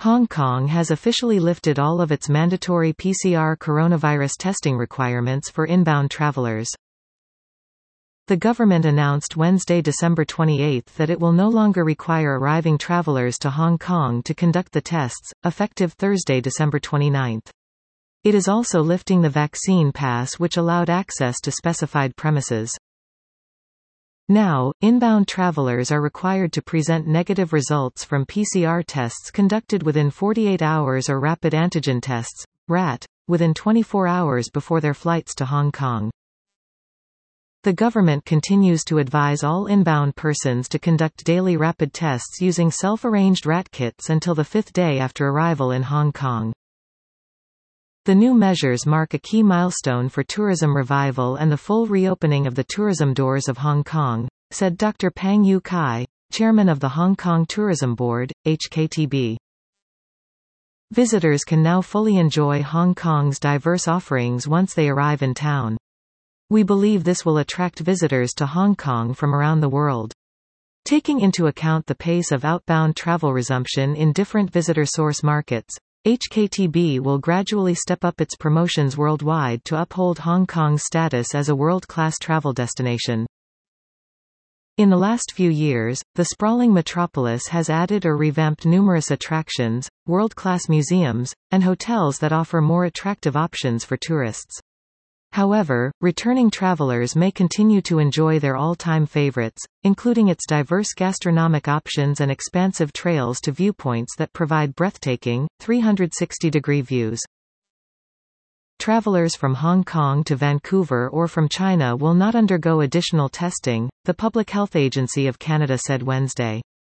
Hong Kong has officially lifted all of its mandatory PCR coronavirus testing requirements for inbound travelers. The government announced Wednesday, December 28 that it will no longer require arriving travelers to Hong Kong to conduct the tests, effective Thursday, December 29. It is also lifting the vaccine pass, which allowed access to specified premises. Now, inbound travelers are required to present negative results from PCR tests conducted within 48 hours or rapid antigen tests, RAT, within 24 hours before their flights to Hong Kong. The government continues to advise all inbound persons to conduct daily rapid tests using self-arranged RAT kits until the 5th day after arrival in Hong Kong. The new measures mark a key milestone for tourism revival and the full reopening of the tourism doors of Hong Kong, said Dr. Pang Yu Kai, chairman of the Hong Kong Tourism Board, HKTB. Visitors can now fully enjoy Hong Kong's diverse offerings once they arrive in town. We believe this will attract visitors to Hong Kong from around the world. Taking into account the pace of outbound travel resumption in different visitor source markets, HKTB will gradually step up its promotions worldwide to uphold Hong Kong's status as a world-class travel destination. In the last few years, the sprawling metropolis has added or revamped numerous attractions, world-class museums, and hotels that offer more attractive options for tourists. However, returning travelers may continue to enjoy their all-time favorites, including its diverse gastronomic options and expansive trails to viewpoints that provide breathtaking, 360-degree views. Travelers from Hong Kong to Vancouver or from China will not undergo additional testing, the Public Health Agency of Canada said Wednesday.